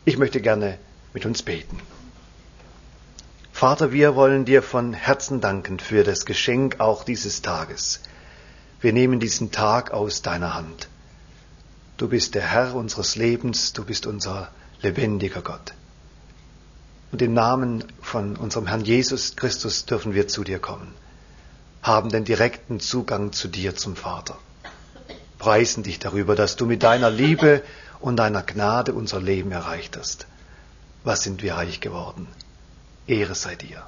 Ich möchte gerne mit uns beten. Vater, wir wollen dir von Herzen danken für das Geschenk auch dieses Tages. Wir nehmen diesen Tag aus deiner Hand. Du bist der Herr unseres Lebens, du bist unser lebendiger Gott. Und im Namen von unserem Herrn Jesus Christus dürfen wir zu dir kommen, haben den direkten Zugang zu dir, zum Vater. Preisen dich darüber, dass du mit deiner Liebe und deiner Gnade unser Leben erreicht hast. Was sind wir reich geworden? Ehre sei dir.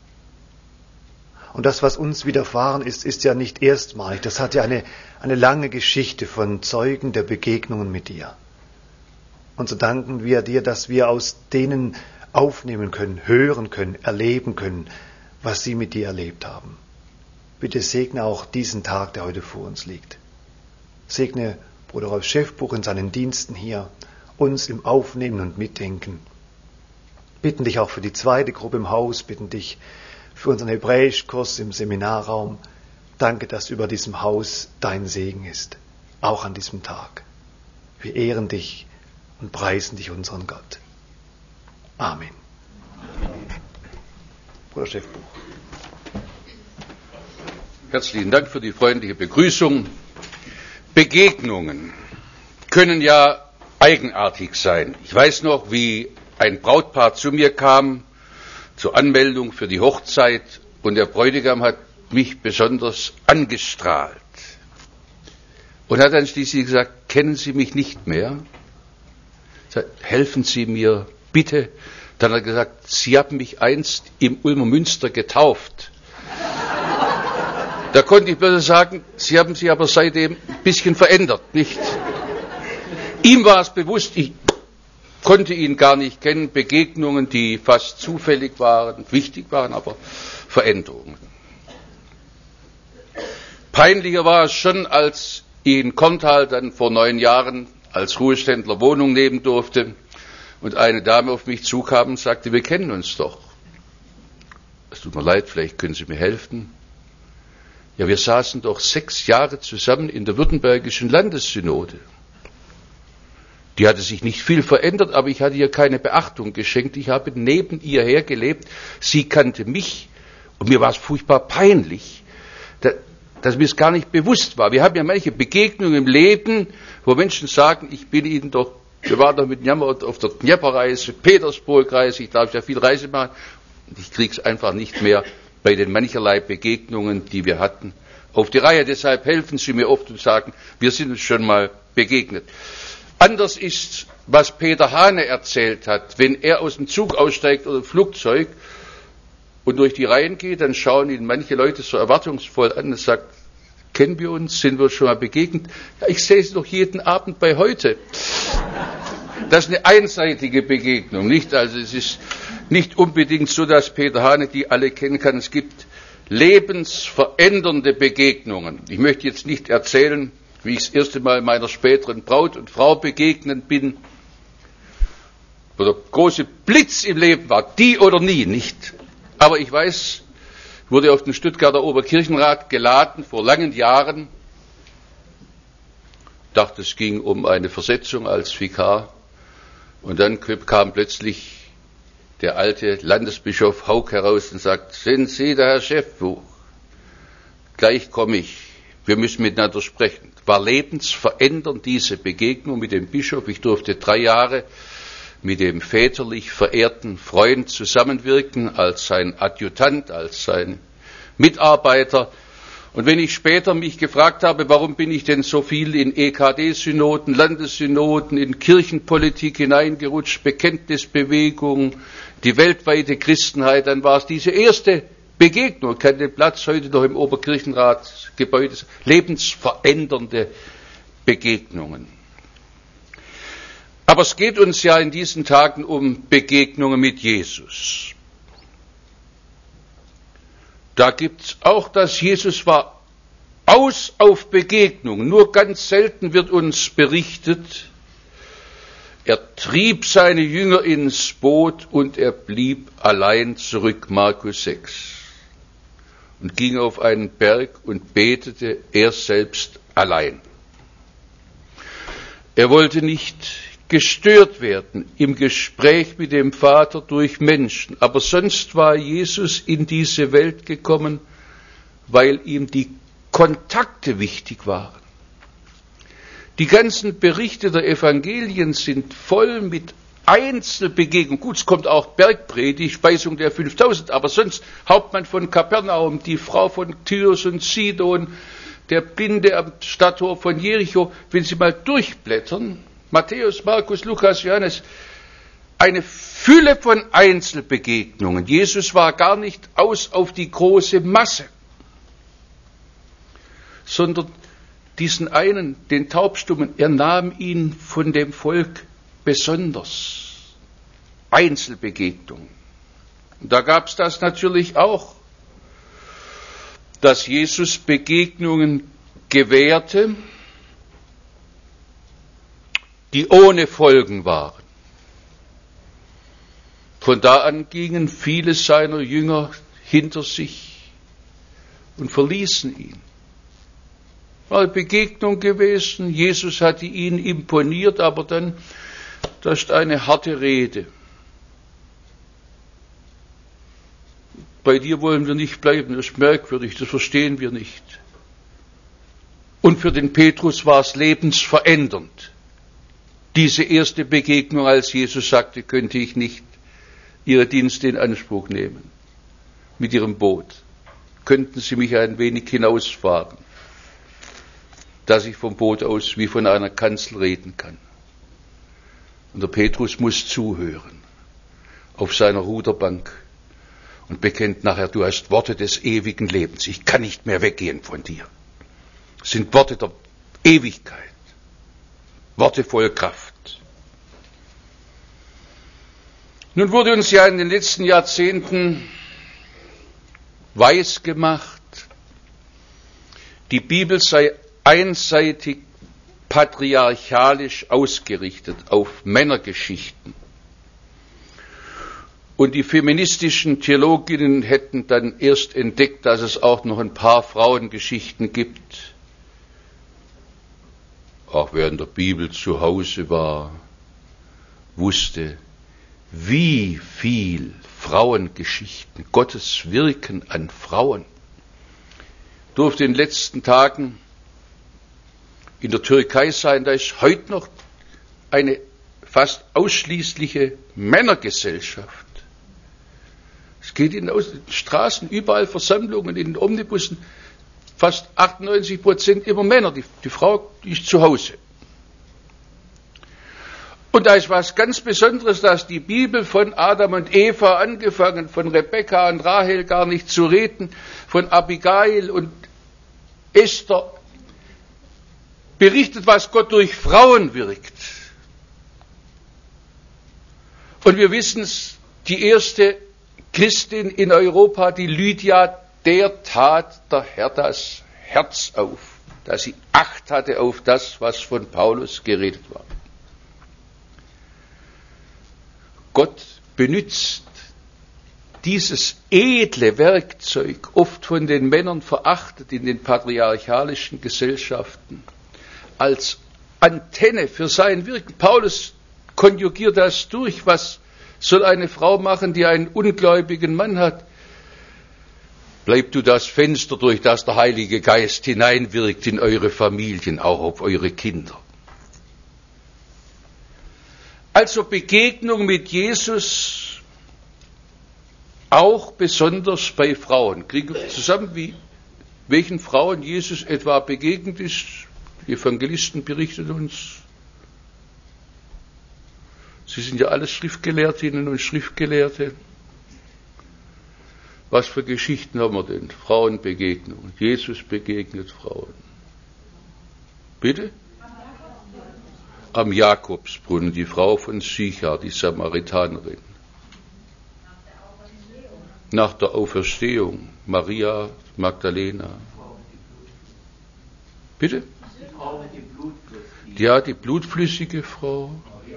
Und das, was uns widerfahren ist, ist ja nicht erstmalig. Das hat ja eine lange Geschichte von Zeugen der Begegnungen mit dir. Und so danken wir dir, dass wir aus denen aufnehmen können, hören können, erleben können, was sie mit dir erlebt haben. Bitte segne auch diesen Tag, der heute vor uns liegt. Segne Bruder Rolf Schäffbuch in seinen Diensten hier, uns im Aufnehmen und Mitdenken. Bitten dich auch für die zweite Gruppe im Haus, bitten dich für unseren Hebräischkurs im Seminarraum. Danke, dass über diesem Haus dein Segen ist, auch an diesem Tag. Wir ehren dich und preisen dich, unseren Gott. Amen. Bruder Schäffbuch. Herzlichen Dank für die freundliche Begrüßung. Begegnungen können ja eigenartig sein. Ich weiß noch, wie ein Brautpaar zu mir kam zur Anmeldung für die Hochzeit und der Bräutigam hat mich besonders angestrahlt und hat dann schließlich gesagt, kennen Sie mich nicht mehr? Sagt, helfen Sie mir bitte. Dann hat er gesagt, Sie haben mich einst im Ulmer Münster getauft. Da konnte ich bloß sagen, Sie haben sich aber seitdem ein bisschen verändert, nicht? Ihm war es bewusst, ich konnte ihn gar nicht kennen, Begegnungen, die fast zufällig waren, wichtig waren, aber Veränderungen. Peinlicher war es schon, als ich in Korntal dann vor 9 Jahren als Ruheständler Wohnung nehmen durfte und eine Dame auf mich zukam und sagte, wir kennen uns doch. Es tut mir leid, vielleicht können Sie mir helfen. Ja, wir saßen doch 6 Jahre zusammen in der Württembergischen Landessynode. Die hatte sich nicht viel verändert, aber ich hatte ihr keine Beachtung geschenkt. Ich habe neben ihr hergelebt. Sie kannte mich und mir war es furchtbar peinlich, dass mir es gar nicht bewusst war. Wir haben ja manche Begegnungen im Leben, wo Menschen sagen, ich bin Ihnen doch, wir waren doch mit Jammer auf der Dnjeper-Reise, Petersburg-Reise, ich darf ja viel Reise machen und ich kriege es einfach nicht mehr bei den mancherlei Begegnungen, die wir hatten, auf die Reihe. Deshalb helfen Sie mir oft und sagen, wir sind uns schon mal begegnet. Anders ist, was Peter Hane erzählt hat. Wenn er aus dem Zug aussteigt oder im Flugzeug und durch die Reihen geht, dann schauen ihn manche Leute so erwartungsvoll an und sagen, kennen wir uns, sind wir schon mal begegnet? Ja, ich sehe Sie doch jeden Abend bei heute. Das ist eine einseitige Begegnung, nicht? Also es ist nicht unbedingt so, dass Peter Hane die alle kennen kann. Es gibt lebensverändernde Begegnungen. Ich möchte jetzt nicht erzählen, wie ich das erste Mal meiner späteren Braut und Frau begegnet bin, wo der große Blitz im Leben war, die oder nie, nicht? Aber ich weiß, wurde auf den Stuttgarter Oberkirchenrat geladen vor langen Jahren. Ich dachte, es ging um eine Versetzung als Vikar. Und dann kam plötzlich der alte Landesbischof Haug heraus und sagt, sind Sie der Herr Schäffbuch? Gleich komme ich. Wir müssen miteinander sprechen. War lebensverändernd, diese Begegnung mit dem Bischof. Ich durfte 3 Jahre mit dem väterlich verehrten Freund zusammenwirken, als sein Adjutant, als sein Mitarbeiter. Und wenn ich später mich gefragt habe, warum bin ich denn so viel in EKD-Synoden, Landessynoden, in Kirchenpolitik hineingerutscht, Bekenntnisbewegung, die weltweite Christenheit, dann war es diese erste Begegnung. Ich kann den Platz heute noch im Oberkirchenratsgebäude, lebensverändernde Begegnungen. Aber es geht uns ja in diesen Tagen um Begegnungen mit Jesus. Da gibt's auch, dass Jesus war aus auf Begegnung. Nur ganz selten wird uns berichtet, er trieb seine Jünger ins Boot und er blieb allein zurück, Markus 6. Und ging auf einen Berg und betete, er selbst allein. Er wollte nicht gestört werden im Gespräch mit dem Vater durch Menschen. Aber sonst war Jesus in diese Welt gekommen, weil ihm die Kontakte wichtig waren. Die ganzen Berichte der Evangelien sind voll mit Einzelbegegnungen. Gut, es kommt auch Bergpredigt, Speisung der 5000, aber sonst Hauptmann von Kapernaum, die Frau von Tyrus und Sidon, der Blinde am Stadttor von Jericho. Wenn Sie mal durchblättern, Matthäus, Markus, Lukas, Johannes, eine Fülle von Einzelbegegnungen. Jesus war gar nicht aus auf die große Masse, sondern diesen einen, den Taubstummen, er nahm ihn von dem Volk besonders. Einzelbegegnungen. Und da gab es das natürlich auch, dass Jesus Begegnungen gewährte, die ohne Folgen waren. Von da an gingen viele seiner Jünger hinter sich und verließen ihn. War eine Begegnung gewesen, Jesus hatte ihnen imponiert, aber dann, das ist eine harte Rede. Bei dir wollen wir nicht bleiben, das ist merkwürdig, das verstehen wir nicht. Und für den Petrus war es lebensverändernd. Diese erste Begegnung, als Jesus sagte, könnte ich nicht Ihre Dienste in Anspruch nehmen. Mit Ihrem Boot. Könnten Sie mich ein wenig hinausfahren, dass ich vom Boot aus wie von einer Kanzel reden kann. Und der Petrus muss zuhören auf seiner Ruderbank und bekennt nachher, du hast Worte des ewigen Lebens. Ich kann nicht mehr weggehen von dir. Das sind Worte der Ewigkeit. Worte voll Kraft. Nun wurde uns ja in den letzten Jahrzehnten weiß gemacht, die Bibel sei einseitig patriarchalisch ausgerichtet auf Männergeschichten. Und die feministischen Theologinnen hätten dann erst entdeckt, dass es auch noch ein paar Frauengeschichten gibt. Auch wer in der Bibel zu Hause war, wusste, wie viel Frauengeschichten, Gottes Wirken an Frauen. Durfte in den letzten Tagen in der Türkei sein, da ist heute noch eine fast ausschließliche Männergesellschaft. Es geht in den Straßen, überall Versammlungen, in den Omnibussen, fast 98% immer Männer, die Frau die ist zu Hause. Und da ist was ganz Besonderes, dass die Bibel von Adam und Eva angefangen, von Rebekka und Rahel gar nicht zu reden, von Abigail und Esther, berichtet, was Gott durch Frauen wirkt. Und wir wissen es, die erste Christin in Europa, die Lydia, der tat der Herr das Herz auf, dass sie Acht hatte auf das, was von Paulus geredet war. Gott benutzt dieses edle Werkzeug, oft von den Männern verachtet in den patriarchalischen Gesellschaften, als Antenne für sein Wirken. Paulus konjugiert das durch. Was soll eine Frau machen, die einen ungläubigen Mann hat? Bleib du das Fenster, durch das der Heilige Geist hineinwirkt in eure Familien, auch auf eure Kinder. Also Begegnung mit Jesus, auch besonders bei Frauen. Kriegen wir zusammen, welchen Frauen Jesus etwa begegnet ist? Die Evangelisten berichten uns. Sie sind ja alle Schriftgelehrtinnen und Schriftgelehrte. Was für Geschichten haben wir denn? Frauenbegegnungen. Jesus begegnet Frauen. Bitte? Am Jakobsbrunnen, die Frau von Sychar, die Samaritanerin. Nach der Auferstehung, Maria Magdalena. Bitte? Ja, die blutflüssige Frau.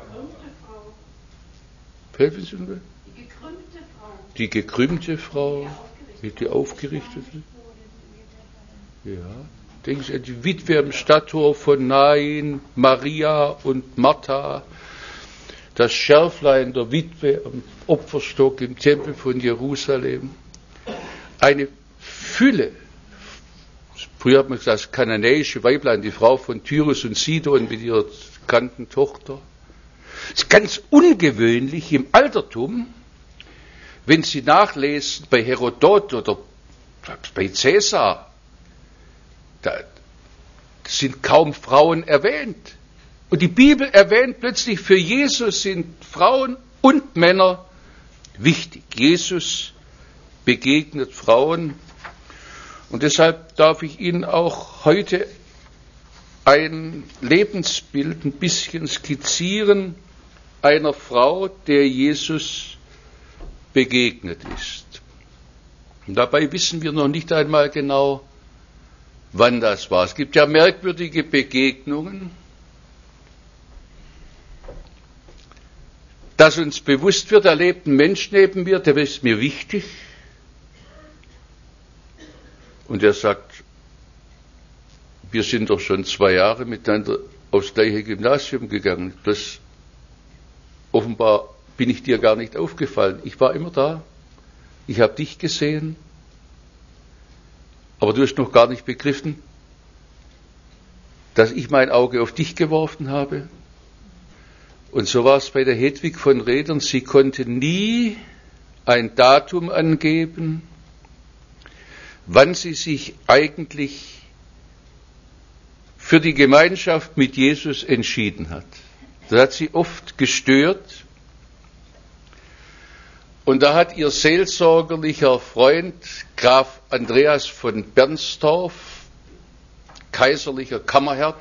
Helfen Sie mir? Die gekrümmte Frau, die aufgerichtete. Ja. Denken Sie an die Witwe am Stadttor von Nain, Maria und Martha, das Schärflein der Witwe am Opferstock im Tempel von Jerusalem. Eine Fülle. Früher hat man gesagt, das kananäische Weiblein, die Frau von Tyrus und Sidon mit ihrer bekannten Tochter. Es ist ganz ungewöhnlich im Altertum, wenn Sie nachlesen bei Herodot oder bei Cäsar, da sind kaum Frauen erwähnt. Und die Bibel erwähnt plötzlich, für Jesus sind Frauen und Männer wichtig. Jesus begegnet Frauen. Und deshalb darf ich Ihnen auch heute ein Lebensbild ein bisschen skizzieren einer Frau, der Jesus begegnet ist. Und dabei wissen wir noch nicht einmal genau, wann das war. Es gibt ja merkwürdige Begegnungen, dass uns bewusst wird, da lebt ein Mensch neben mir, der ist mir wichtig. Und er sagt, wir sind doch schon 2 Jahre miteinander aufs gleiche Gymnasium gegangen. Das offenbar bin ich dir gar nicht aufgefallen. Ich war immer da. Ich habe dich gesehen. Aber du hast noch gar nicht begriffen, dass ich mein Auge auf dich geworfen habe. Und so war es bei der Hedwig von Redern. Sie konnte nie ein Datum angeben, wann sie sich eigentlich für die Gemeinschaft mit Jesus entschieden hat. Das hat sie oft gestört. Und da hat ihr seelsorgerlicher Freund, Graf Andreas von Bernstorff, kaiserlicher Kammerherr,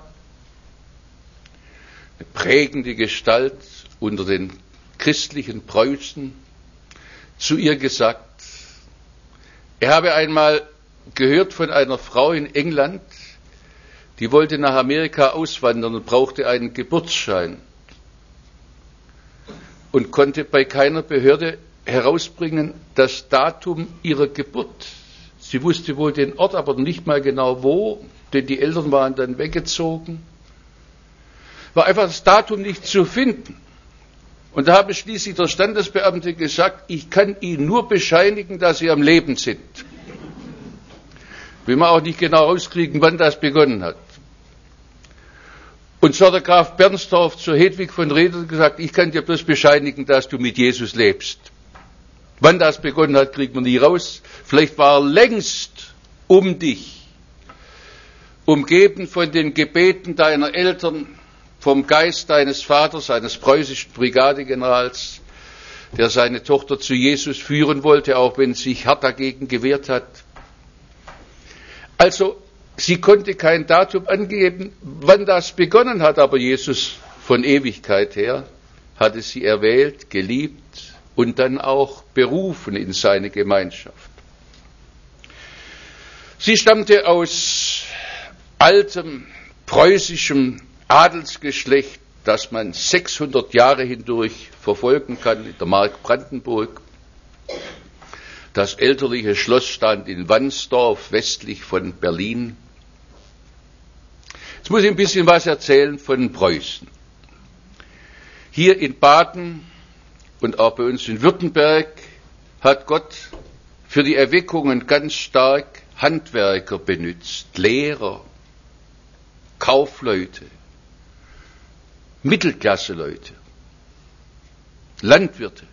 eine prägende Gestalt unter den christlichen Preußen, zu ihr gesagt, er habe einmal gehört von einer Frau in England, die wollte nach Amerika auswandern und brauchte einen Geburtsschein und konnte bei keiner Behörde herausbringen das Datum ihrer Geburt. Sie wusste wohl den Ort, aber nicht mal genau wo, denn die Eltern waren dann weggezogen. War einfach das Datum nicht zu finden. Und da habe schließlich der Standesbeamte gesagt, ich kann Ihnen nur bescheinigen, dass Sie am Leben sind. Will man auch nicht genau rauskriegen, wann das begonnen hat. Und so hat der Graf Bernstorff zur Hedwig von Redern gesagt, ich kann dir bloß bescheinigen, dass du mit Jesus lebst. Wann das begonnen hat, kriegt man nie raus. Vielleicht war er längst um dich, umgeben von den Gebeten deiner Eltern, vom Geist deines Vaters, eines preußischen Brigadegenerals, der seine Tochter zu Jesus führen wollte, auch wenn sie sich hart dagegen gewehrt hat. Also, sie konnte kein Datum angeben, wann das begonnen hat, aber Jesus von Ewigkeit her hatte sie erwählt, geliebt und dann auch berufen in seine Gemeinschaft. Sie stammte aus altem preußischem Adelsgeschlecht, das man 600 Jahre hindurch verfolgen kann, in der Mark Brandenburg. Das elterliche Schloss stand in Wandsdorf, westlich von Berlin. Jetzt muss ich ein bisschen was erzählen von Preußen. Hier in Baden und auch bei uns in Württemberg hat Gott für die Erweckungen ganz stark Handwerker benutzt, Lehrer, Kaufleute, Mittelklasseleute, Landwirte.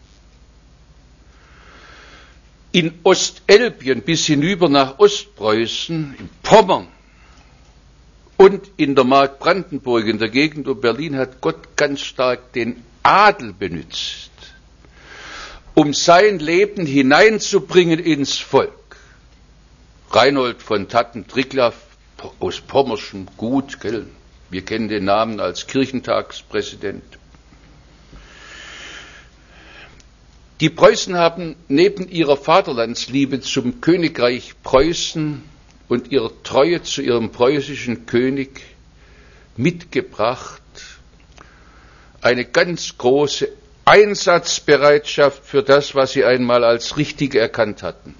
In Ostelbien bis hinüber nach Ostpreußen, in Pommern und in der Mark Brandenburg, in der Gegend um Berlin, hat Gott ganz stark den Adel benutzt, um sein Leben hineinzubringen ins Volk. Reinhold von Tatten-Triglaff aus pommerschem Gut, gell? Wir kennen den Namen als Kirchentagspräsident. Die Preußen haben neben ihrer Vaterlandsliebe zum Königreich Preußen und ihrer Treue zu ihrem preußischen König mitgebracht eine ganz große Einsatzbereitschaft für das, was sie einmal als richtig erkannt hatten.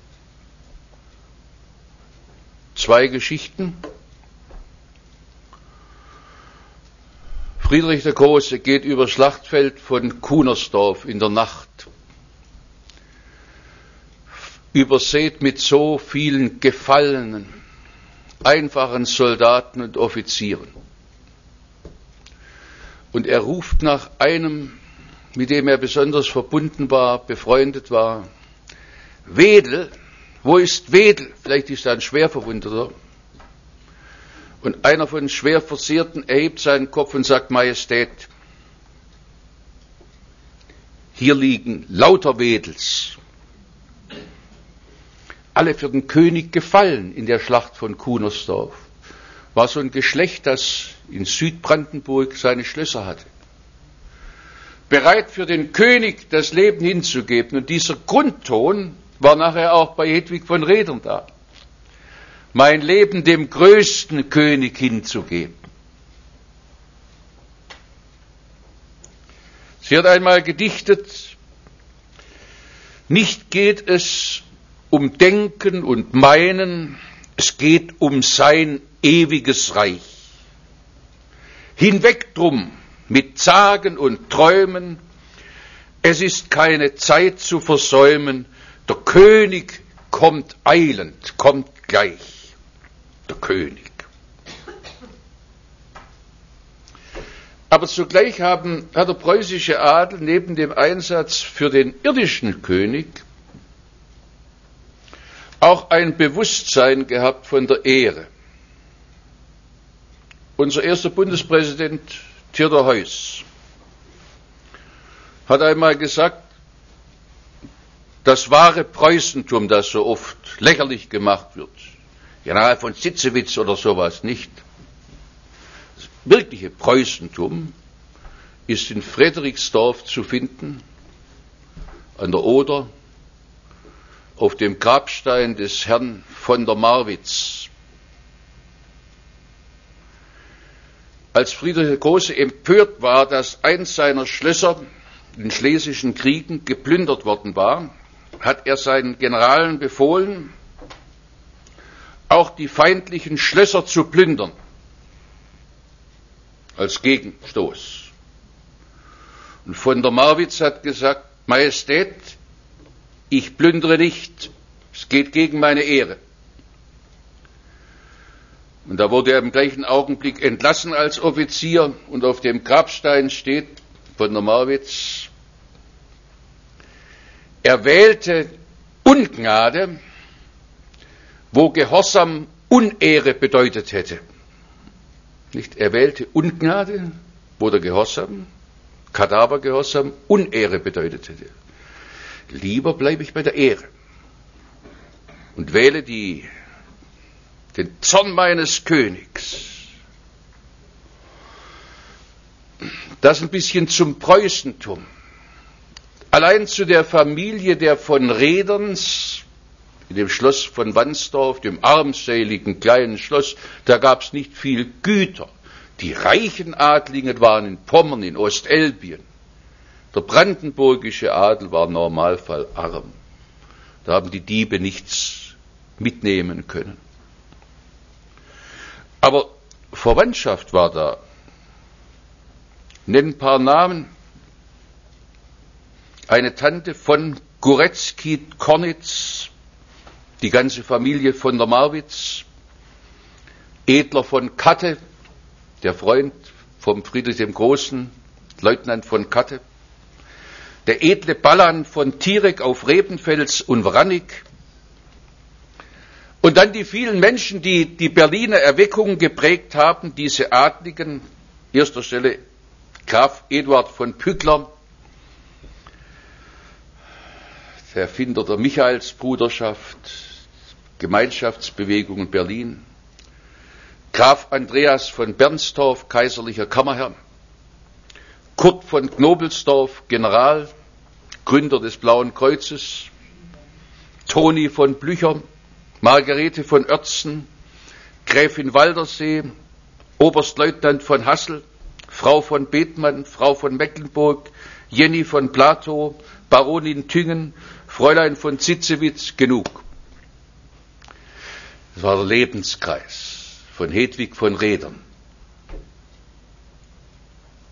2 Geschichten. Friedrich der Große geht über Schlachtfeld von Kunersdorf in der Nacht, übersät mit so vielen gefallenen, einfachen Soldaten und Offizieren. Und er ruft nach einem, mit dem er besonders verbunden war, befreundet war: Wedel, wo ist Wedel? Vielleicht ist er ein Schwerverwundeter. Und einer von den Schwerversehrten erhebt seinen Kopf und sagt: Majestät, hier liegen lauter Wedels, alle für den König gefallen in der Schlacht von Kunersdorf. War so ein Geschlecht, das in Südbrandenburg seine Schlösser hatte, bereit für den König das Leben hinzugeben. Und dieser Grundton war nachher auch bei Hedwig von Redern da: mein Leben dem größten König hinzugeben. Sie hat einmal gedichtet: nicht geht es um Denken und Meinen, es geht um sein ewiges Reich. Hinweg drum mit Zagen und Träumen, es ist keine Zeit zu versäumen, der König kommt eilend, kommt gleich, der König. Aber zugleich hat der preußische Adel neben dem Einsatz für den irdischen König auch ein Bewusstsein gehabt von der Ehre. Unser erster Bundespräsident Theodor Heuss hat einmal gesagt, das wahre Preußentum, das so oft lächerlich gemacht wird, General von Sitzewitz oder sowas, nicht. Das wirkliche Preußentum ist in Frederiksdorf zu finden, an der Oder, auf dem Grabstein des Herrn von der Marwitz. Als Friedrich der Große empört war, dass eins seiner Schlösser in schlesischen Kriegen geplündert worden war, hat er seinen Generalen befohlen, auch die feindlichen Schlösser zu plündern, als Gegenstoß. Und von der Marwitz hat gesagt: Majestät, ich plündere nicht, es geht gegen meine Ehre. Und da wurde er im gleichen Augenblick entlassen als Offizier, und auf dem Grabstein steht von der Marwitz: er wählte Ungnade, wo Gehorsam Unehre bedeutet hätte. Nicht, er wählte Ungnade, wo der Gehorsam, Kadavergehorsam, Unehre bedeutet hätte. Lieber bleibe ich bei der Ehre und wähle den Zorn meines Königs. Das ein bisschen zum Preußentum. Allein zu der Familie der von Rederns, in dem Schloss von Wansdorf, dem armseligen kleinen Schloss, da gab es nicht viel Güter. Die reichen Adligen waren in Pommern, in Ostelbien. Der brandenburgische Adel war im Normalfall arm. Da haben die Diebe nichts mitnehmen können. Aber Verwandtschaft war da. Nenn ein paar Namen. Eine Tante von Goretzky-Kornitz, die ganze Familie von der Marwitz, Edler von Katte, der Freund vom Friedrich dem Großen, Leutnant von Katte, der edle Ballan von Tierek auf Rebenfels und Wrannig, und dann die vielen Menschen, die die Berliner Erweckung geprägt haben, diese Adligen, erster Stelle Graf Eduard von Pückler, der Erfinder der Michaelsbruderschaft, Gemeinschaftsbewegung in Berlin, Graf Andreas von Bernstorff, kaiserlicher Kammerherr, Kurt von Knobelsdorff, General, Gründer des Blauen Kreuzes, Toni von Blücher, Margarete von Oertzen, Gräfin Waldersee, Oberstleutnant von Hassel, Frau von Bethmann, Frau von Mecklenburg, Jenny von Platow, Baronin Thüngen, Fräulein von Zitzewitz, genug. Das war der Lebenskreis von Hedwig von Redern.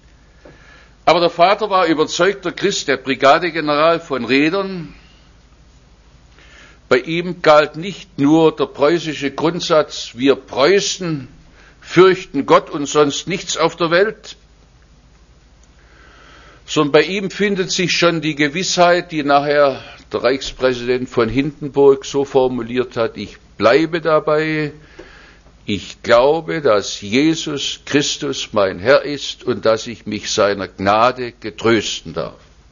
Aber der Vater war überzeugter Christ, der Brigadegeneral von Rädern. Bei ihm galt nicht nur der preußische Grundsatz, wir Preußen fürchten Gott und sonst nichts auf der Welt, sondern bei ihm findet sich schon die Gewissheit, die nachher der Reichspräsident von Hindenburg so formuliert hat: Ich bleibe dabei, ich glaube, dass Jesus Christus mein Herr ist und dass ich mich seiner Gnade getrösten darf.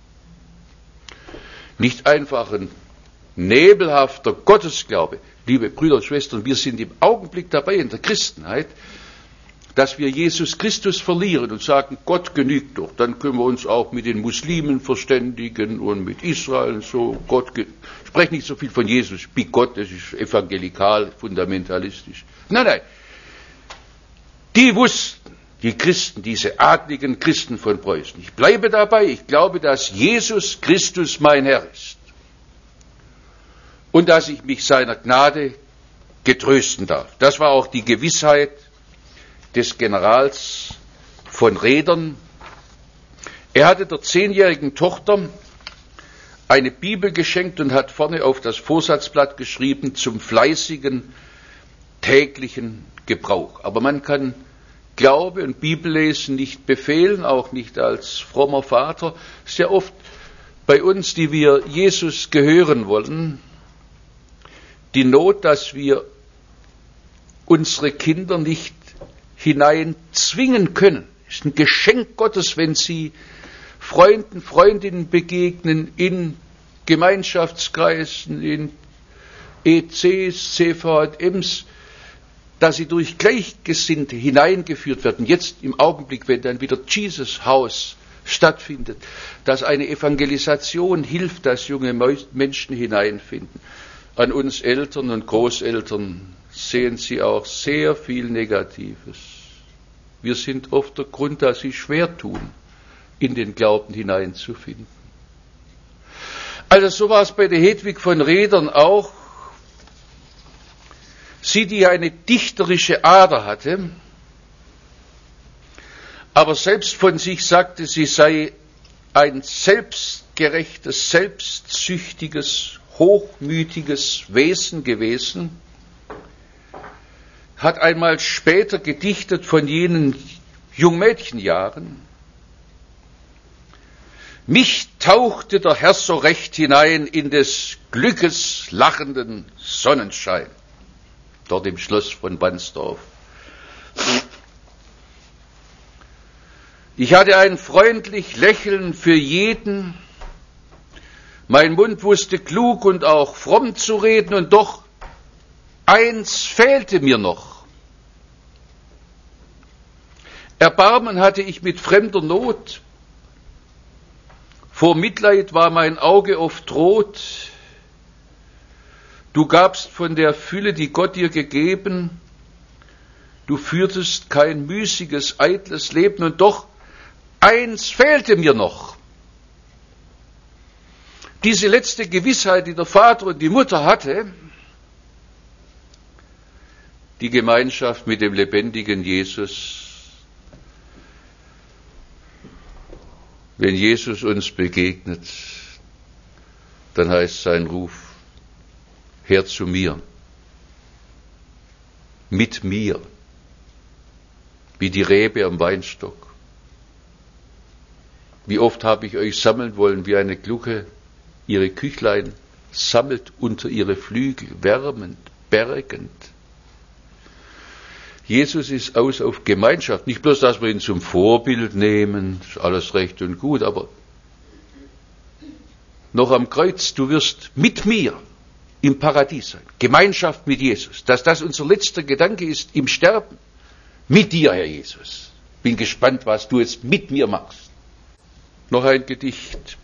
Nicht einfach ein nebelhafter Gottesglaube. Liebe Brüder und Schwestern, wir sind im Augenblick dabei in der Christenheit, dass wir Jesus Christus verlieren und sagen, Gott genügt doch. Dann können wir uns auch mit den Muslimen verständigen und mit Israel und so. Ich spreche nicht so viel von Jesus, ich bin Gott, das ist evangelikal, fundamentalistisch. Nein. Die wussten, die Christen, diese adligen Christen von Preußen, ich bleibe dabei, ich glaube, dass Jesus Christus mein Herr ist und dass ich mich seiner Gnade getrösten darf. Das war auch die Gewissheit des Generals von Rädern. Er hatte der 10-jährigen Tochter eine Bibel geschenkt und hat vorne auf das Vorsatzblatt geschrieben, zum fleißigen täglichen Gebrauch. Aber man kann Glaube und Bibellesen nicht befehlen, auch nicht als frommer Vater. Sehr oft bei uns, die wir Jesus gehören wollen, die Not, dass wir unsere Kinder nicht hinein zwingen können. Es ist ein Geschenk Gottes, wenn sie Freunden, Freundinnen begegnen, in Gemeinschaftskreisen, in ECs, CVMs, dass sie durch Gleichgesinnte hineingeführt werden. Jetzt im Augenblick, wenn dann wieder Jesus House stattfindet, dass eine Evangelisation hilft, dass junge Menschen hineinfinden. An uns Eltern und Großeltern sehen Sie auch sehr viel Negatives. Wir sind oft der Grund, dass sie schwer tun, in den Glauben hineinzufinden. Also so war es bei der Hedwig von Rädern auch. Sie, die eine dichterische Ader hatte, aber selbst von sich sagte, sie sei ein selbstgerechtes, selbstsüchtiges, hochmütiges Wesen gewesen, hat einmal später gedichtet von jenen Jungmädchenjahren: Mich tauchte der Herr so recht hinein in des Glückes lachenden Sonnenschein. Dort im Schloss von Bandsdorf. Ich hatte ein freundlich Lächeln für jeden, mein Mund wusste klug und auch fromm zu reden, und doch eins fehlte mir noch. Erbarmen hatte ich mit fremder Not, vor Mitleid war mein Auge oft rot. Du gabst von der Fülle, die Gott dir gegeben, du führtest kein müßiges, eitles Leben, und doch eins fehlte mir noch. Diese letzte Gewissheit, die der Vater und die Mutter hatte, die Gemeinschaft mit dem lebendigen Jesus. Wenn Jesus uns begegnet, dann heißt sein Ruf: Her zu mir, mit mir, wie die Rebe am Weinstock. Wie oft habe ich euch sammeln wollen, wie eine Glucke ihre Küchlein sammelt unter ihre Flügel, wärmend, bergend. Jesus ist aus auf Gemeinschaft. Nicht bloß, dass wir ihn zum Vorbild nehmen, ist alles recht und gut, aber noch am Kreuz, du wirst mit mir im Paradies sein. Gemeinschaft mit Jesus. Dass das unser letzter Gedanke ist im Sterben. Mit dir, Herr Jesus. Bin gespannt, was du jetzt mit mir machst. Noch ein Gedicht.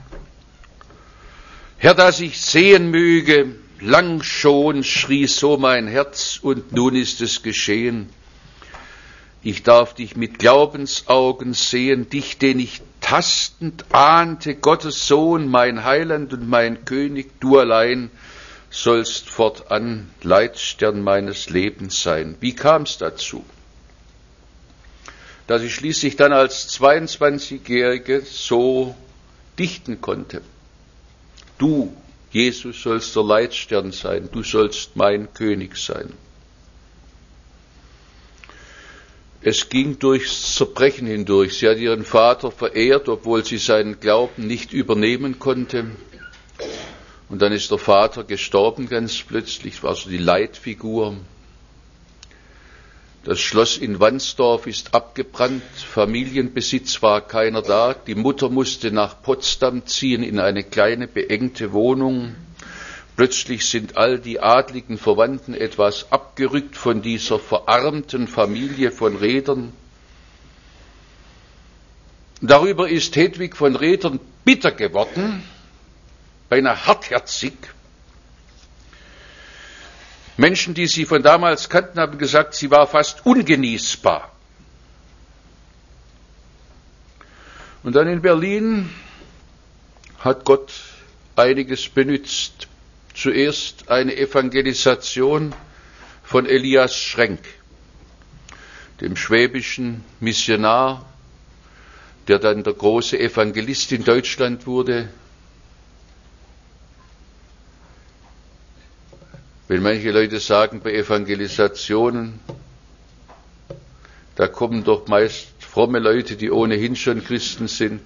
Herr, dass ich sehen möge, lang schon schrie so mein Herz, und nun ist es geschehen. Ich darf dich mit Glaubensaugen sehen, dich, den ich tastend ahnte, Gottes Sohn, mein Heiland und mein König, du allein sollst fortan Leitstern meines Lebens sein. Wie kam es dazu? dass ich schließlich dann als 22-Jährige so dichten konnte. Du, Jesus, sollst der Leitstern sein, du sollst mein König sein. Es ging durchs Zerbrechen hindurch. Sie hat ihren Vater verehrt, obwohl sie seinen Glauben nicht übernehmen konnte. Und dann ist der Vater gestorben ganz plötzlich, war so die Leitfigur. Das Schloss in Wansdorf ist abgebrannt, Familienbesitz war keiner da, die Mutter musste nach Potsdam ziehen in eine kleine beengte Wohnung. Plötzlich sind all die adligen Verwandten etwas abgerückt von dieser verarmten Familie von Redern. Darüber ist Hedwig von Redern bitter geworden, beinahe hartherzig. Menschen, die sie von damals kannten, haben gesagt, sie war fast ungenießbar. Und dann in Berlin hat Gott einiges benützt. Zuerst eine Evangelisation von Elias Schrenk, dem schwäbischen Missionar, der dann der große Evangelist in Deutschland wurde. Wenn manche Leute sagen, bei Evangelisationen, da kommen doch meist fromme Leute, die ohnehin schon Christen sind,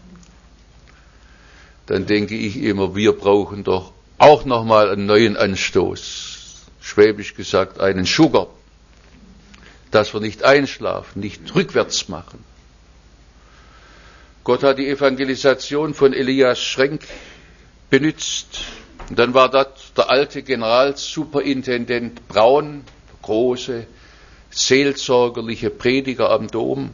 dann denke ich immer, wir brauchen doch auch nochmal einen neuen Anstoß, schwäbisch gesagt einen Schugger, dass wir nicht einschlafen, nicht rückwärts machen. Gott hat die Evangelisation von Elias Schrenk benützt. Und dann war dort der alte Generalsuperintendent Braun, große seelsorgerliche Prediger am Dom.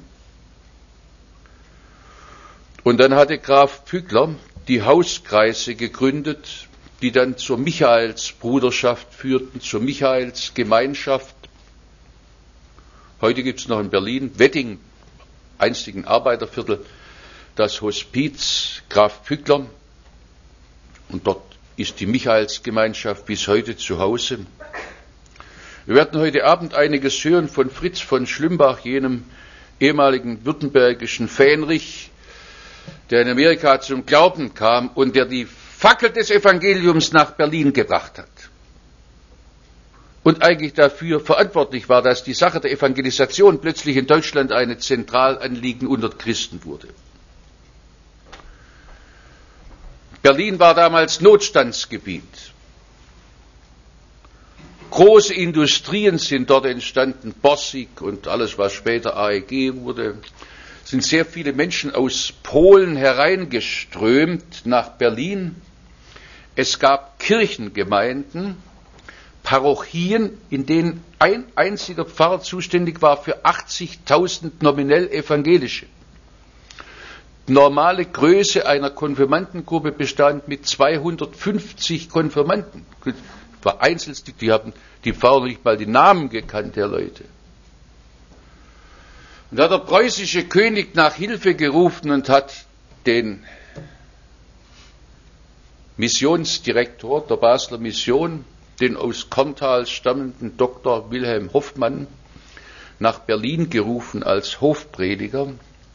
Und dann hatte Graf Pückler die Hauskreise gegründet, die dann zur Michaelsbruderschaft führten, zur Michaelsgemeinschaft. Heute gibt es noch in Berlin, Wedding, einstigen Arbeiterviertel, das Hospiz Graf Pückler. Und dort ist die Michaelsgemeinschaft bis heute zu Hause. Wir werden heute Abend einiges hören von Fritz von Schlimbach, jenem ehemaligen württembergischen Fähnrich, der in Amerika zum Glauben kam und der die Fackel des Evangeliums nach Berlin gebracht hat. Und eigentlich dafür verantwortlich war, dass die Sache der Evangelisation plötzlich in Deutschland eine Zentralanliegen unter Christen wurde. Berlin war damals Notstandsgebiet. Große Industrien sind dort entstanden, Borsig und alles, was später AEG wurde. Es sind sehr viele Menschen aus Polen hereingeströmt nach Berlin. Es gab Kirchengemeinden, Parochien, in denen ein einziger Pfarrer zuständig war für 80.000 nominell Evangelische. Die normale Größe einer Konfirmandengruppe bestand mit 250 Konfirmanden. Vereinzelt, die haben die Pfarrer nicht mal die Namen gekannt der Leute. Und da hat der preußische König nach Hilfe gerufen und hat den Missionsdirektor der Basler Mission, den aus Korntal stammenden Dr. Wilhelm Hoffmann, nach Berlin gerufen als Hofprediger.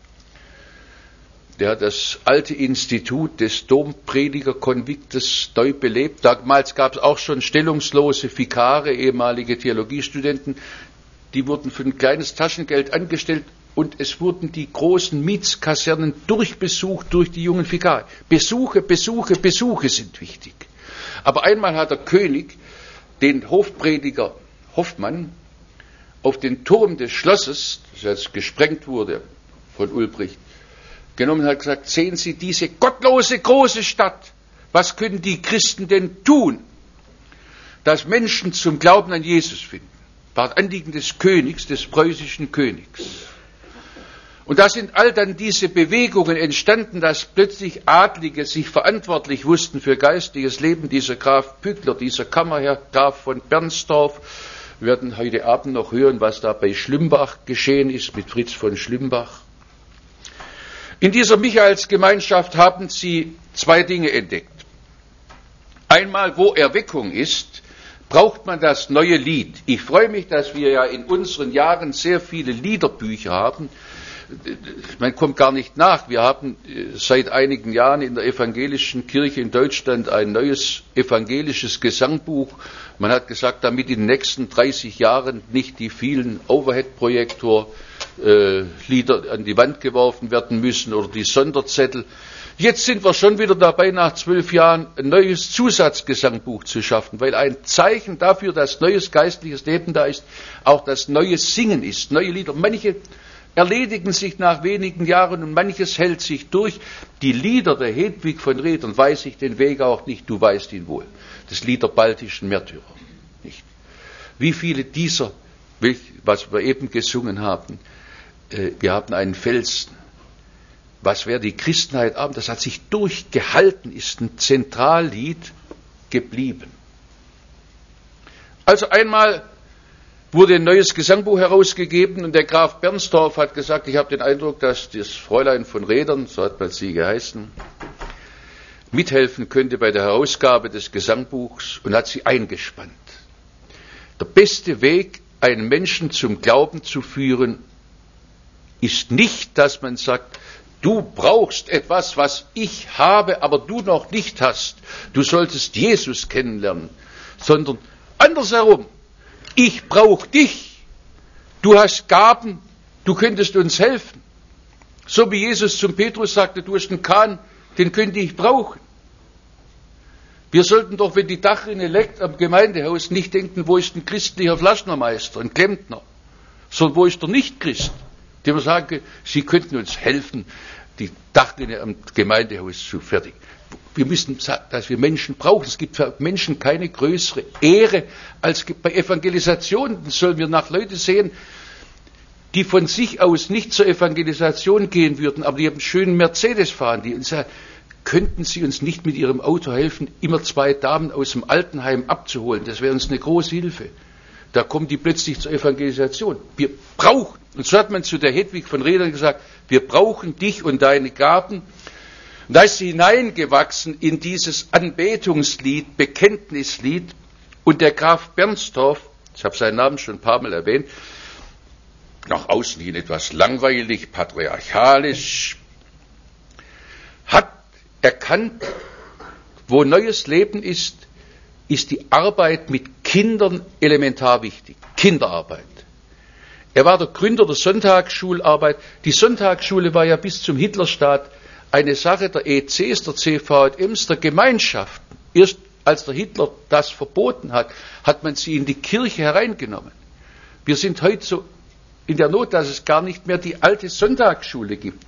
Der hat das alte Institut des Dompredigerkonviktes neu belebt. Damals gab es auch schon stellungslose Vikare, ehemalige Theologiestudenten, die wurden für ein kleines Taschengeld angestellt und es wurden die großen Mietskasernen durchbesucht durch die jungen Vikare. Besuche sind wichtig. Aber einmal hat der König den Hofprediger Hoffmann auf den Turm des Schlosses, das jetzt gesprengt wurde von Ulbricht, genommen und hat gesagt, sehen Sie diese gottlose große Stadt, was können die Christen denn tun, dass Menschen zum Glauben an Jesus finden? War das Anliegen des Königs, des preußischen Königs. Und da sind all dann diese Bewegungen entstanden, dass plötzlich Adlige sich verantwortlich wussten für geistiges Leben. Dieser Graf Pückler, dieser Kammerherr Graf von Bernsdorf. Wir werden heute Abend noch hören, was da bei Schlimbach geschehen ist mit Fritz von Schlimbach. In dieser Michaelsgemeinschaft haben sie zwei Dinge entdeckt. Einmal, wo Erweckung ist, braucht man das neue Lied. Ich freue mich, dass wir ja in unseren Jahren sehr viele Liederbücher haben. man kommt gar nicht nach. Wir haben seit einigen Jahren in der evangelischen Kirche in Deutschland ein neues evangelisches Gesangbuch. Man hat gesagt, damit in den nächsten 30 Jahren nicht die vielen Overhead-Projektor-Lieder an die Wand geworfen werden müssen oder die Sonderzettel. Jetzt sind wir schon wieder dabei, nach 12 Jahren ein neues Zusatzgesangbuch zu schaffen, weil ein Zeichen dafür, dass neues geistliches Leben da ist, auch das neue Singen ist, neue Lieder. Manche erledigen sich nach wenigen Jahren und manches hält sich durch. Die Lieder der Hedwig von Redern, weiß ich den Weg auch nicht, du weißt ihn wohl. Das Lied der baltischen Märtyrer. Nicht? Wie viele dieser, was wir eben gesungen haben, wir haben einen Felsen. Was wäre die Christenheit Abend? Das hat sich durchgehalten, ist ein Zentrallied geblieben. Also einmal wurde ein neues Gesangbuch herausgegeben und der Graf Bernstorff hat gesagt, ich habe den Eindruck, dass das Fräulein von Redern, so hat man sie geheißen, mithelfen könnte bei der Herausgabe des Gesangbuchs und hat sie eingespannt. Der beste Weg, einen Menschen zum Glauben zu führen, ist nicht, dass man sagt, du brauchst etwas, was ich habe, aber du noch nicht hast. Du solltest Jesus kennenlernen. Sondern andersherum. Ich brauche dich. Du hast Gaben. Du könntest uns helfen. So wie Jesus zum Petrus sagte, du hast einen Kahn, den könnte ich brauchen. Wir sollten doch, wenn die Dachrinne leckt am Gemeindehaus, nicht denken, wo ist ein christlicher Flaschnermeister, ein Klempner, sondern wo ist der Nicht-Christ? Die wir sagen, sie könnten uns helfen, die Dachrinne am Gemeindehaus zu fertigen. Wir müssen sagen, dass wir Menschen brauchen. Es gibt für Menschen keine größere Ehre als bei Evangelisation. Dann sollen wir nach Leute sehen, die von sich aus nicht zur Evangelisation gehen würden, aber die haben einen schönen Mercedes fahren, die uns sagen, könnten Sie uns nicht mit Ihrem Auto helfen, immer 2 Damen aus dem Altenheim abzuholen? Das wäre uns eine große Hilfe. Da kommen die plötzlich zur Evangelisation. Wir brauchen, und so hat man zu der Hedwig von Redern gesagt, wir brauchen dich und deine Gaben. Und da ist sie hineingewachsen in dieses Anbetungslied, Bekenntnislied. Und der Graf Bernstorff, ich habe seinen Namen schon ein paar Mal erwähnt, nach außen hin etwas langweilig, patriarchalisch, hat erkannt, wo neues Leben ist, ist die Arbeit mit Kindern elementar wichtig. Kinderarbeit. Er war der Gründer der Sonntagsschularbeit. Die Sonntagsschule war ja bis zum Hitlerstaat eine Sache der ECs, der CVJMs, der Gemeinschaften. Erst als der Hitler das verboten hat, hat man sie in die Kirche hereingenommen. Wir sind heute so in der Not, dass es gar nicht mehr die alte Sonntagsschule gibt.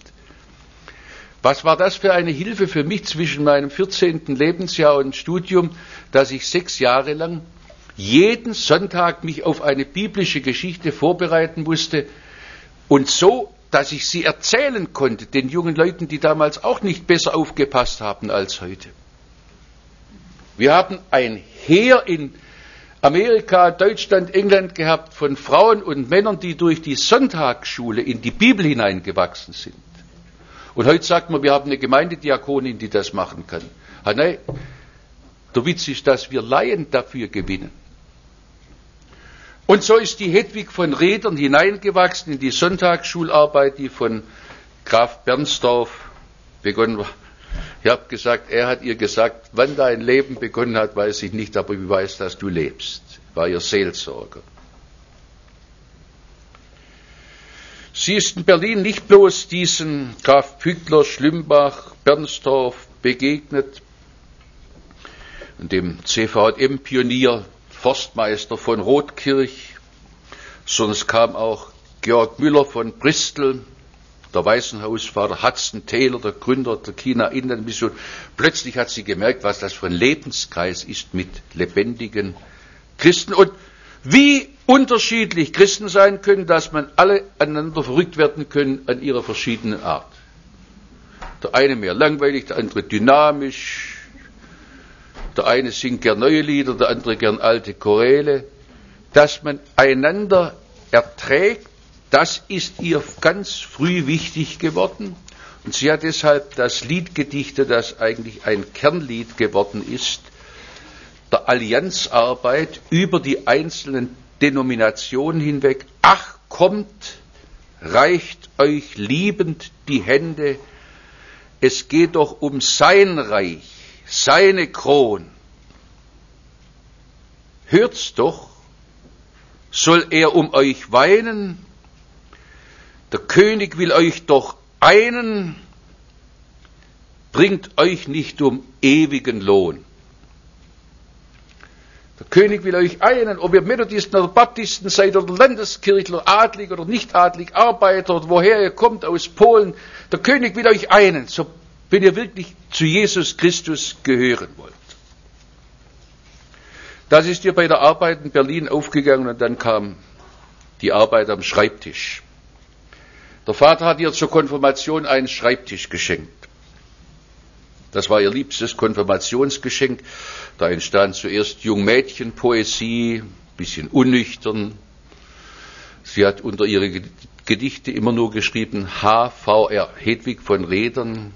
Was war das für eine Hilfe für mich zwischen meinem 14. Lebensjahr und Studium, dass ich 6 Jahre lang jeden Sonntag mich auf eine biblische Geschichte vorbereiten musste und so, dass ich sie erzählen konnte, den jungen Leuten, die damals auch nicht besser aufgepasst haben als heute. Wir haben ein Heer in Amerika, Deutschland, England gehabt von Frauen und Männern, die durch die Sonntagsschule in die Bibel hineingewachsen sind. Und heute sagt man, wir haben eine Gemeindediakonin, die das machen kann. Nein, der Witz ist, dass wir Laien dafür gewinnen. Und so ist die Hedwig von Redern hineingewachsen in die Sonntagsschularbeit, die von Graf Bernstorff begonnen war. Ich habe gesagt, er hat ihr gesagt, wann dein Leben begonnen hat, weiß ich nicht, aber ich weiß, dass du lebst. War ihr Seelsorger. Sie ist in Berlin nicht bloß diesen Graf Pückler, Schlimbach, Bernstorff begegnet und dem CVJM-Pionier, Forstmeister von Rotkirch, sondern es kam auch Georg Müller von Bristol, der Waisenhausvater, Hudson Taylor, der Gründer der China-Inland-Mission. Plötzlich hat sie gemerkt, was das für ein Lebenskreis ist mit lebendigen Christen und wie unterschiedlich Christen sein können, dass man alle aneinander verrückt werden können an ihrer verschiedenen Art. Der eine mehr langweilig, der andere dynamisch, der eine singt gern neue Lieder, der andere gern alte Choräle. Dass man einander erträgt, das ist ihr ganz früh wichtig geworden. Und sie hat deshalb das Lied gedichtet, das eigentlich ein Kernlied geworden ist, der Allianzarbeit über die einzelnen Denominationen hinweg. Ach, kommt, reicht euch liebend die Hände. Es geht doch um sein Reich, seine Kron. Hört's doch, soll er um euch weinen? Der König will euch doch einen, bringt euch nicht um ewigen Lohn. Der König will euch einen, ob ihr Methodisten oder Baptisten seid oder Landeskirchler, adlig oder nicht adlig, Arbeiter oder woher ihr kommt, aus Polen. Der König will euch einen, so wenn ihr wirklich zu Jesus Christus gehören wollt. Das ist ihr bei der Arbeit in Berlin aufgegangen und dann kam die Arbeit am Schreibtisch. Der Vater hat ihr zur Konfirmation einen Schreibtisch geschenkt. Das war ihr liebstes Konfirmationsgeschenk. Da entstand zuerst Jungmädchenpoesie, ein bisschen unnüchtern. Sie hat unter ihre Gedichte immer nur geschrieben HVR, Hedwig von Redern.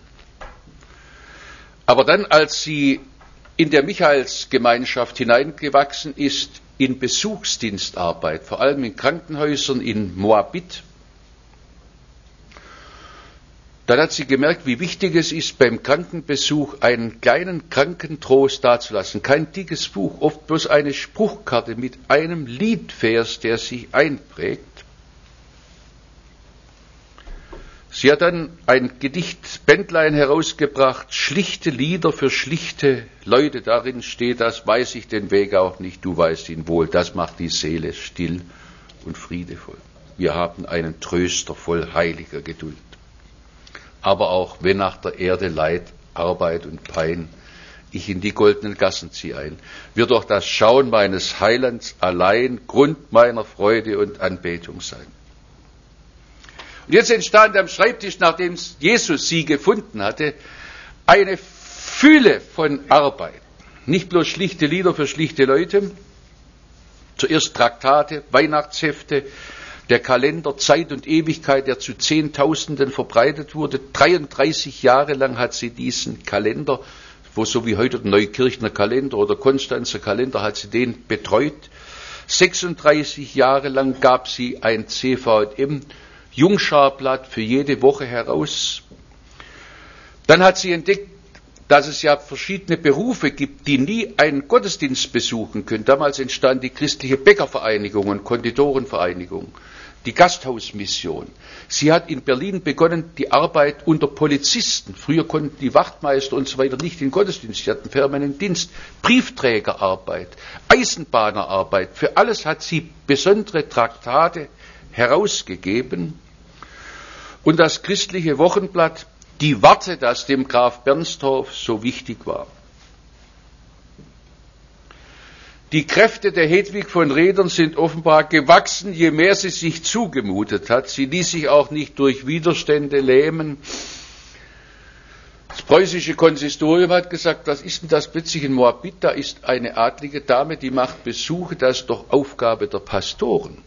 Aber dann, als sie in der Michaelsgemeinschaft hineingewachsen ist, in Besuchsdienstarbeit, vor allem in Krankenhäusern in Moabit, dann hat sie gemerkt, wie wichtig es ist, beim Krankenbesuch einen kleinen Krankentrost dazulassen. Kein dickes Buch, oft bloß eine Spruchkarte mit einem Liedvers, der sich einprägt. Sie hat dann ein Gedichtbändlein herausgebracht, schlichte Lieder für schlichte Leute. Darin steht, das weiß ich den Weg auch nicht, du weißt ihn wohl. Das macht die Seele still und friedevoll. Wir haben einen Tröster voll heiliger Geduld. Aber auch wenn nach der Erde Leid, Arbeit und Pein, ich in die goldenen Gassen ziehe ein, wird doch das Schauen meines Heilands allein Grund meiner Freude und Anbetung sein. Und jetzt entstand am Schreibtisch, nachdem Jesus sie gefunden hatte, eine Fülle von Arbeit. Nicht bloß schlichte Lieder für schlichte Leute, zuerst Traktate, Weihnachtshefte, der Kalender Zeit und Ewigkeit, der zu Zehntausenden verbreitet wurde. 33 Jahre lang hat sie diesen Kalender, wo so wie heute der Neukirchner Kalender oder Konstanzer Kalender, hat sie den betreut. 36 Jahre lang gab sie ein CVM Jungscharblatt für jede Woche heraus. Dann hat sie entdeckt, dass es ja verschiedene Berufe gibt, die nie einen Gottesdienst besuchen können. Damals entstand die christliche Bäckervereinigung und Konditorenvereinigung, die Gasthausmission. Sie hat in Berlin begonnen, die Arbeit unter Polizisten. Früher konnten die Wachtmeister und so weiter nicht in den Gottesdienst, sie hatten permanenten Dienst. Briefträgerarbeit, Eisenbahnerarbeit, für alles hat sie besondere Traktate herausgegeben. Und das christliche Wochenblatt, die Warte, das dem Graf Bernstorff so wichtig war. Die Kräfte der Hedwig von Redern sind offenbar gewachsen, je mehr sie sich zugemutet hat. Sie ließ sich auch nicht durch Widerstände lähmen. Das preußische Konsistorium hat gesagt, was ist denn das plötzlich in Moabit? Da ist eine adlige Dame, die macht Besuche, das ist doch Aufgabe der Pastoren.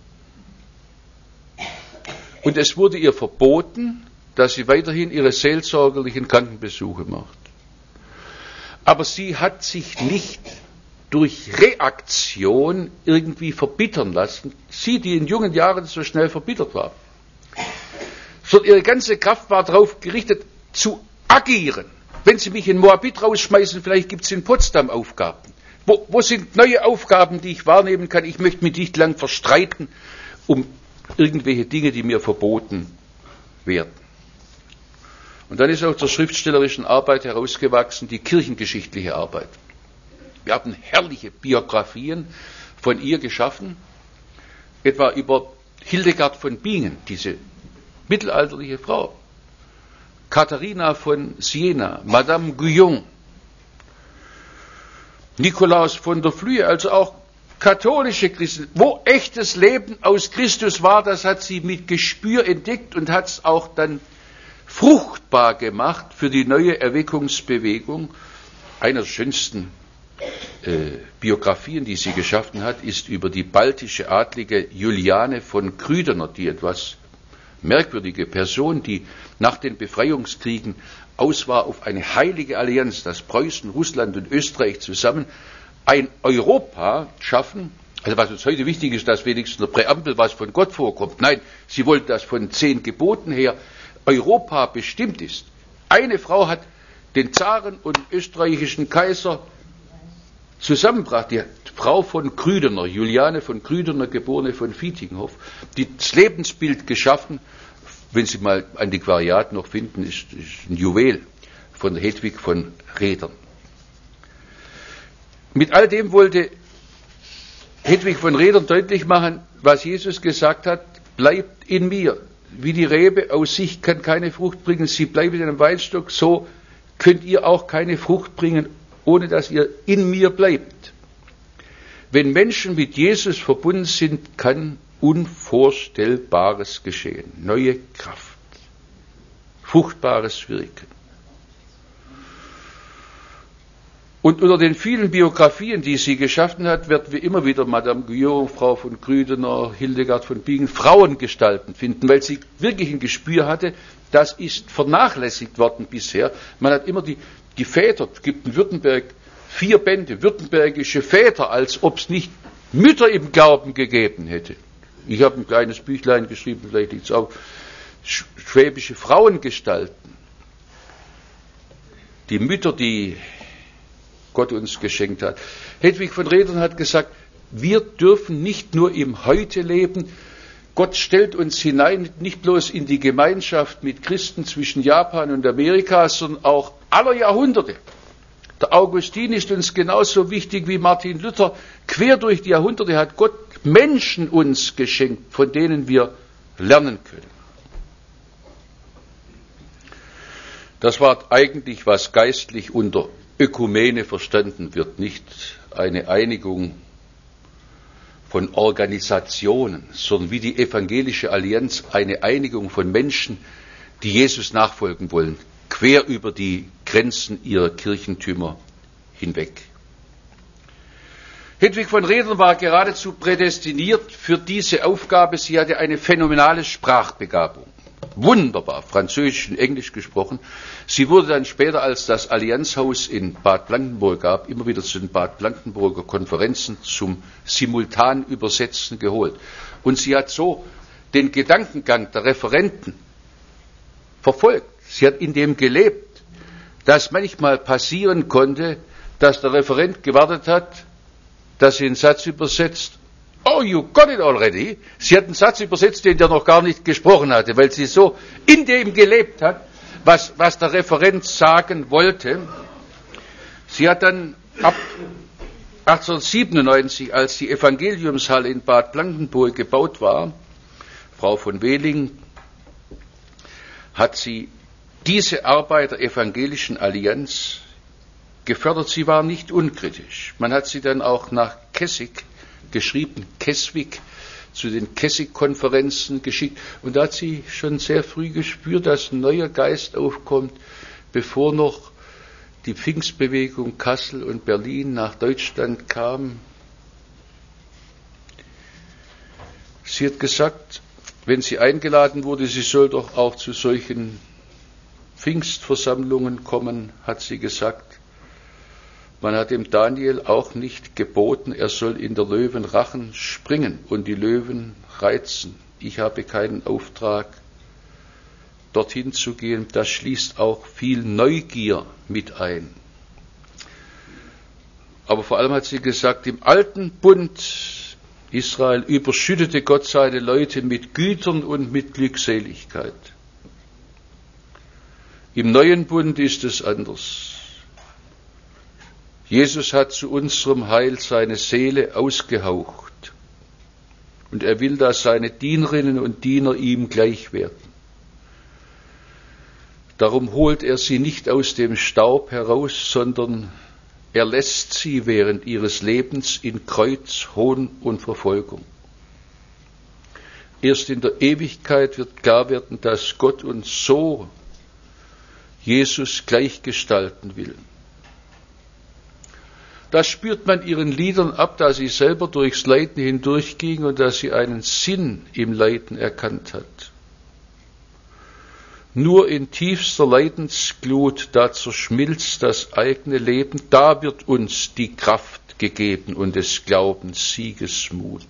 Und es wurde ihr verboten, dass sie weiterhin ihre seelsorgerlichen Krankenbesuche macht. Aber sie hat sich nicht durch Reaktion irgendwie verbittern lassen. Sie, die in jungen Jahren so schnell verbittert war. Sondern ihre ganze Kraft war darauf gerichtet, zu agieren. Wenn sie mich in Moabit rausschmeißen, vielleicht gibt es in Potsdam Aufgaben. Wo sind neue Aufgaben, die ich wahrnehmen kann? Ich möchte mich nicht lang verstreiten um irgendwelche Dinge, die mir verboten werden. Und dann ist aus der schriftstellerischen Arbeit herausgewachsen die kirchengeschichtliche Arbeit. Wir haben herrliche Biografien von ihr geschaffen, etwa über Hildegard von Bingen, diese mittelalterliche Frau, Katharina von Siena, Madame Guyon, Nikolaus von der Flüe, also auch katholische Christen. Wo echtes Leben aus Christus war, das hat sie mit Gespür entdeckt und hat es auch dann fruchtbar gemacht für die neue Erweckungsbewegung. Einer der schönsten Biografien, die sie geschaffen hat, ist über die baltische Adlige Juliane von Krüdener, die etwas merkwürdige Person, die nach den Befreiungskriegen aus war auf eine heilige Allianz, dass Preußen, Russland und Österreich zusammen ein Europa schaffen, Also was uns heute wichtig ist, dass wenigstens in der Präambel was von Gott vorkommt. Nein, sie wollten, dass von 10 Geboten her Europa bestimmt ist. Eine Frau hat den Zaren und österreichischen Kaiser zusammengebracht, die Frau von Krüdener, Juliane von Krüdener, geborene von Vietinghoff, die das Lebensbild geschaffen, wenn Sie mal Antiquariat noch finden, ist ein Juwel von Hedwig von Redern. Mit all dem wollte Hedwig von Redern deutlich machen, was Jesus gesagt hat: bleibt in mir. Wie die Rebe aus sich kann keine Frucht bringen, sie bleibt in einem Weinstock, so könnt ihr auch keine Frucht bringen, ohne dass ihr in mir bleibt. Wenn Menschen mit Jesus verbunden sind, kann Unvorstellbares geschehen. Neue Kraft, fruchtbares Wirken. Und unter den vielen Biografien, die sie geschaffen hat, werden wir immer wieder Madame Guillaume, Frau von Krüdener, Hildegard von Bingen, Frauengestalten finden, weil sie wirklich ein Gespür hatte, das ist vernachlässigt worden bisher. Man hat immer die Väter, es gibt in Württemberg 4 Bände, württembergische Väter, als ob es nicht Mütter im Glauben gegeben hätte. Ich habe ein kleines Büchlein geschrieben, vielleicht liegt es auch, schwäbische Frauengestalten. Die Mütter, die Gott uns geschenkt hat. Hedwig von Redern hat gesagt, wir dürfen nicht nur im Heute leben. Gott stellt uns hinein, nicht bloß in die Gemeinschaft mit Christen zwischen Japan und Amerika, sondern auch aller Jahrhunderte. Der Augustin ist uns genauso wichtig wie Martin Luther. Quer durch die Jahrhunderte hat Gott Menschen uns geschenkt, von denen wir lernen können. Das war eigentlich, was geistlich unter Ökumene verstanden wird, nicht eine Einigung von Organisationen, sondern wie die evangelische Allianz eine Einigung von Menschen, die Jesus nachfolgen wollen, quer über die Grenzen ihrer Kirchentümer hinweg. Hedwig von Redern war geradezu prädestiniert für diese Aufgabe. Sie hatte eine phänomenale Sprachbegabung. Wunderbar, Französisch und Englisch gesprochen. Sie wurde dann später, als das Allianzhaus in Bad Blankenburg gab, immer wieder zu den Bad Blankenburger Konferenzen zum Simultanübersetzen geholt. Und sie hat so den Gedankengang der Referenten verfolgt. Sie hat in dem gelebt, dass manchmal passieren konnte, dass der Referent gewartet hat, dass sie einen Satz übersetzt. Oh, you got it already. Sie hat einen Satz übersetzt, den der noch gar nicht gesprochen hatte, weil sie so in dem gelebt hat, was der Referent sagen wollte. Sie hat dann ab 1897, als die Evangeliumshalle in Bad Blankenburg gebaut war, Frau von Wehling, hat sie diese Arbeit der evangelischen Allianz gefördert. Sie war nicht unkritisch. Man hat sie dann auch nach Kessig geschrieben, Keswick, zu den Kessig-Konferenzen geschickt. Und da hat sie schon sehr früh gespürt, dass ein neuer Geist aufkommt, bevor noch die Pfingstbewegung Kassel und Berlin nach Deutschland kam. Sie hat gesagt, wenn sie eingeladen wurde, sie soll doch auch zu solchen Pfingstversammlungen kommen, hat sie gesagt. Man hat dem Daniel auch nicht geboten, er soll in der Löwen Rachen springen und die Löwen reizen. Ich habe keinen Auftrag, dorthin zu gehen. Das schließt auch viel Neugier mit ein. Aber vor allem hat sie gesagt, im alten Bund Israel überschüttete Gott seine Leute mit Gütern und mit Glückseligkeit. Im neuen Bund ist es anders. Jesus hat zu unserem Heil seine Seele ausgehaucht und er will, dass seine Dienerinnen und Diener ihm gleich werden. Darum holt er sie nicht aus dem Staub heraus, sondern er lässt sie während ihres Lebens in Kreuz, Hohn und Verfolgung. Erst in der Ewigkeit wird klar werden, dass Gott uns so Jesus gleichgestalten will. Das spürt man ihren Liedern ab, da sie selber durchs Leiden hindurchging und dass sie einen Sinn im Leiden erkannt hat. Nur in tiefster Leidensglut, da zerschmilzt das eigene Leben, da wird uns die Kraft gegeben und des Glaubens Siegesmut.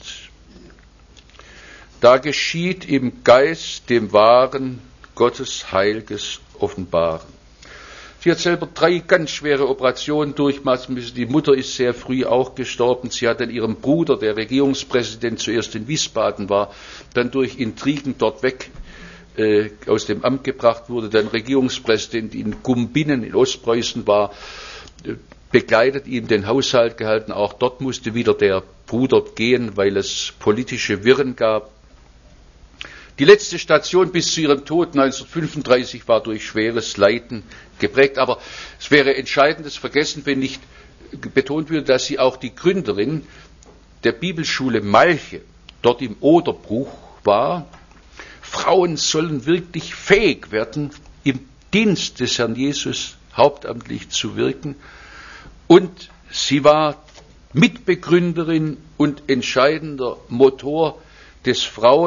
Da geschieht im Geist dem Wahren Gottes heilges Offenbaren. Sie hat selber 3 ganz schwere Operationen durchmachen müssen. Die Mutter ist sehr früh auch gestorben. Sie hat dann ihren Bruder, der Regierungspräsident, zuerst in Wiesbaden war, dann durch Intrigen dort weg aus dem Amt gebracht wurde, dann Regierungspräsident in Gumbinnen in Ostpreußen war, begleitet ihm den Haushalt gehalten. Auch dort musste wieder der Bruder gehen, weil es politische Wirren gab. Die letzte Station bis zu ihrem Tod 1935 war durch schweres Leiden geprägt. Aber es wäre Entscheidendes vergessen, wenn nicht betont würde, dass sie auch die Gründerin der Bibelschule Malche dort im Oderbruch war. Frauen sollen wirklich fähig werden, im Dienst des Herrn Jesus hauptamtlich zu wirken. Und sie war Mitbegründerin und entscheidender Motor des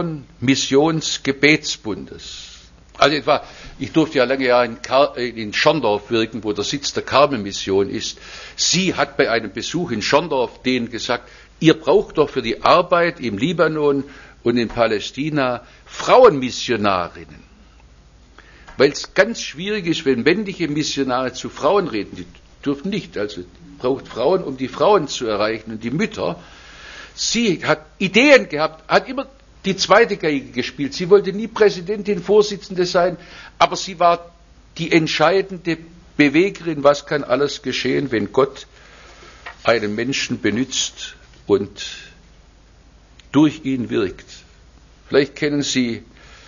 Frauenmissionsgebetsbundes. Also etwa, ich durfte ja lange Jahre in Schorndorf wirken, wo der Sitz der Carmelmission ist. Sie hat bei einem Besuch in Schorndorf denen gesagt, ihr braucht doch für die Arbeit im Libanon und in Palästina Frauenmissionarinnen. Weil es ganz schwierig ist, wenn männliche Missionare zu Frauen reden. Die dürfen nicht, also braucht Frauen, um die Frauen zu erreichen und die Mütter. Sie hat Ideen gehabt, hat immer die zweite Geige gespielt. Sie wollte nie Präsidentin, Vorsitzende sein, aber sie war die entscheidende Bewegerin, was kann alles geschehen, wenn Gott einen Menschen benutzt und durch ihn wirkt. Vielleicht kennen Sie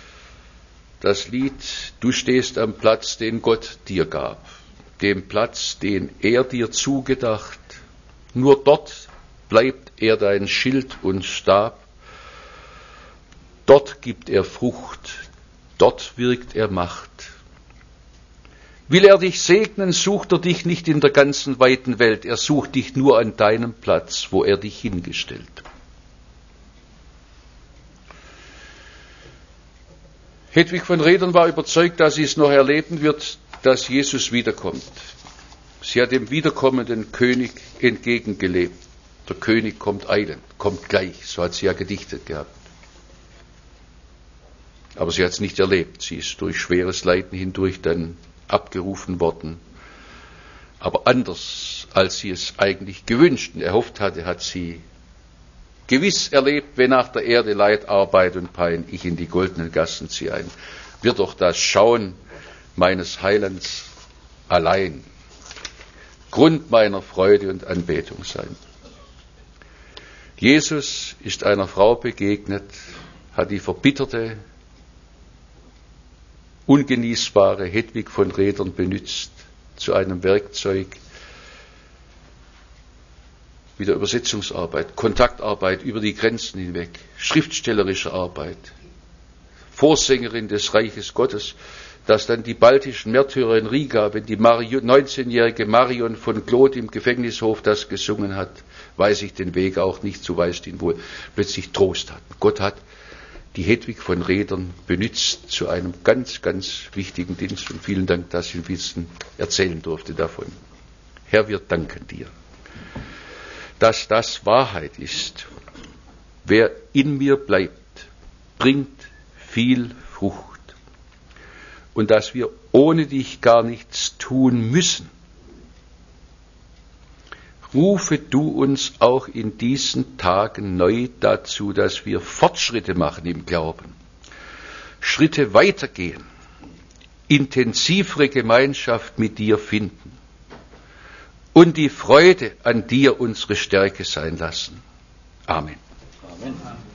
das Lied, du stehst am Platz, den Gott dir gab, dem Platz, den er dir zugedacht. Nur dort bleibt er dein Schild und Stab. Dort gibt er Frucht, dort wirkt er Macht. Will er dich segnen, sucht er dich nicht in der ganzen weiten Welt, er sucht dich nur an deinem Platz, wo er dich hingestellt. Hedwig von Redern war überzeugt, dass sie es noch erleben wird, dass Jesus wiederkommt. Sie hat dem wiederkommenden König entgegengelebt. Der König kommt eilend, kommt gleich, so hat sie ja gedichtet gehabt. Aber sie hat es nicht erlebt. Sie ist durch schweres Leiden hindurch dann abgerufen worden. Aber anders, als sie es eigentlich gewünscht und erhofft hatte, hat sie gewiss erlebt, wenn nach der Erde Leid, Arbeit und Pein ich in die goldenen Gassen ziehe ein, wird doch das Schauen meines Heilands allein Grund meiner Freude und Anbetung sein. Jesus ist einer Frau begegnet, hat die verbitterte, ungenießbare Hedwig von Redern benutzt zu einem Werkzeug wie der Übersetzungsarbeit, Kontaktarbeit über die Grenzen hinweg, schriftstellerische Arbeit, Vorsängerin des Reiches Gottes, dass dann die baltischen Märtyrer in Riga, wenn die 19-jährige Marion von Claude im Gefängnishof das gesungen hat, weiß ich den Weg auch nicht, so weißt ihn wohl, plötzlich Trost hatten. Gott hat die Hedwig von Redern benutzt zu einem ganz, ganz wichtigen Dienst und vielen Dank, dass ich ein bisschen erzählen durfte davon. Herr, wir danken dir, dass das Wahrheit ist. Wer in mir bleibt, bringt viel Frucht. Und dass wir ohne dich gar nichts tun müssen. Rufe du uns auch in diesen Tagen neu dazu, dass wir Fortschritte machen im Glauben, Schritte weitergehen, intensivere Gemeinschaft mit dir finden und die Freude an dir unsere Stärke sein lassen. Amen. Amen.